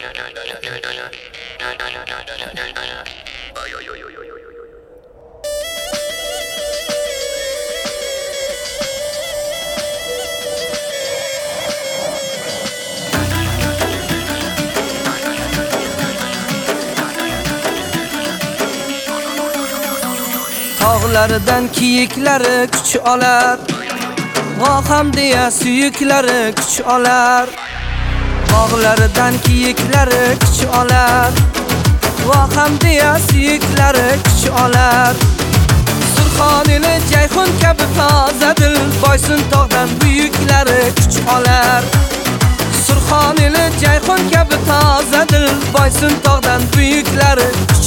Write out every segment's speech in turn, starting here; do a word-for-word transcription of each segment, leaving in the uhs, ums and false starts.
Tog'laridan kiyiklari kuch olar, voham deya suyuklari kuch olar. Tog'laridan kiyiklari kuch olar, voham deya suyuklari kuch olar. Surxonili Jayxun kabi toza dil, Boysun tog'dan buyuklari kuch olar. Surxonili Jayxun kabi toza dil, Boysun tog'dan buyuklari kuch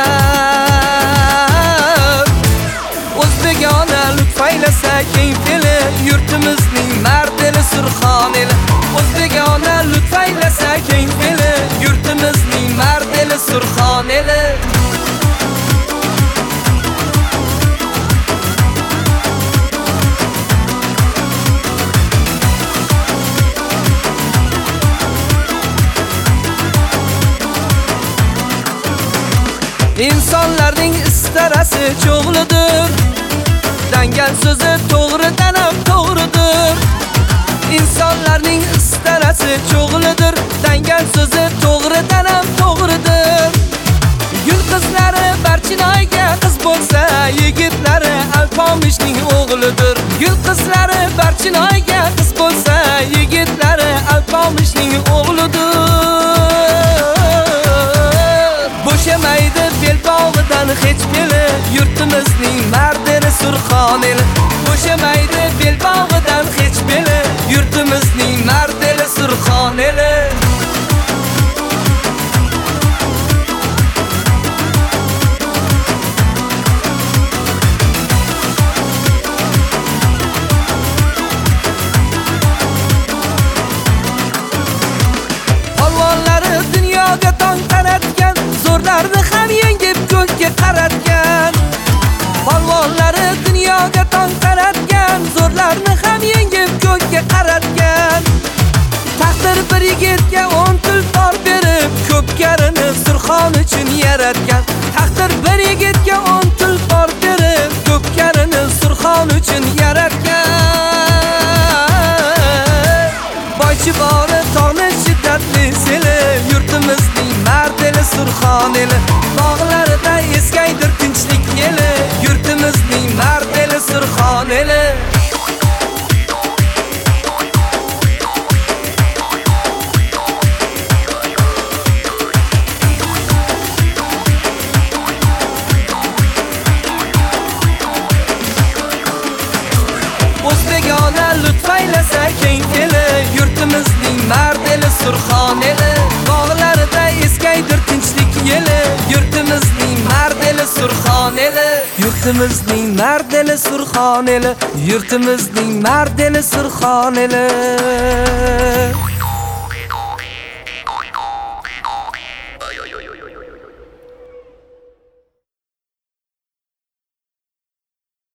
olar. O'zbegona lutfaylasa keng feli, yurtimizning mardeli Surxonili. O'zbegona lutfaylasa keng feli, yurtimizning mardeli Surxonili. İnsanlarning istarasi cho'g'lidir, dangal so'zi to'g'ridan ham to'g'ridir. İnsanlarning istarasi cho'g'lidir, dangal so'zi to'g'ridan ham to'g'ridir. Gul qizlari Barchinoyga qiz bo'lsa, yigitlari Alpomishning o'g'lidir. Gul qizlari Barchinoyga qiz bo'lsa, yigitlari Alpomishning o'g'lidir. Bo'shamaydi belbog'idan hech beli, yurtimizning mardeli Surxonili. Bo'shamaydi belbog'idan hech beli, yurtimizning mardeli Surxonili. Polvonlari dunyoga tong qaratgan, zo'rlarni ham yengib ko'kka qaratgan. Polvonlari dunyoga tong qaratgan, zo'rlarni ham yengib ko'kka qaratgan. Taqdir bir yigitga o'n tulpor berib, ko'pkarini Surxon uchun yaratgan. Taqdir bir yigitga o'n tulpor berib, ko'pkarini Surxon uchun yaratgan. Boychi bori tog'ni shiddatli seli, yurtimizning mardeli Surxonili. Tog'larida eskaydir tinchlik yeli, yurtimizning mardeli Surxonili. O'zbegona lutfaylasa keng feli, yurtimizning mardeli Surxonili. Tog'larida eskaydir tinchlik yeli, yurtimizning mardeli Surxonili. Yurtimizning mardeli Surxonili, yurtimizning mardeli Surxonili.